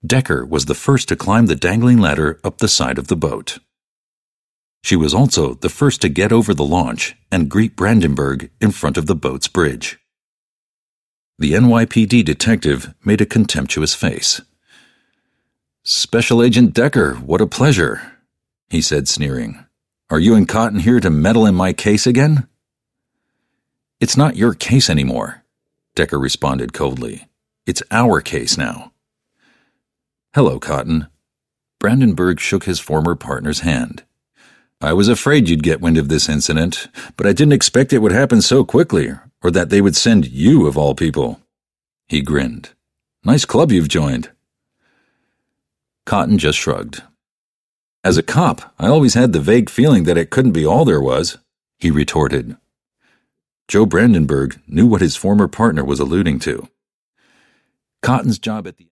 Decker was the first to climb the dangling ladder up the side of the boat. She was also the first to get over the launch and greet Brandenburg in front of the boat's bridge. The NYPD detective made a contemptuous face. "Special Agent Decker, what a pleasure," he said, sneering. "Are you and Cotton here to meddle in my case again?" "It's not your case anymore," Decker responded coldly. "It's our case now." "Hello, Cotton." Brandenburg shook his former partner's hand. "I was afraid you'd get wind of this incident, but I didn't expect it would happen so quickly, or that they would send you of all people." He grinned. "Nice club you've joined." Cotton just shrugged. "As a cop, I always had the vague feeling that it couldn't be all there was," he retorted. Joe Brandenburg knew what his former partner was alluding to. Cotton's job at the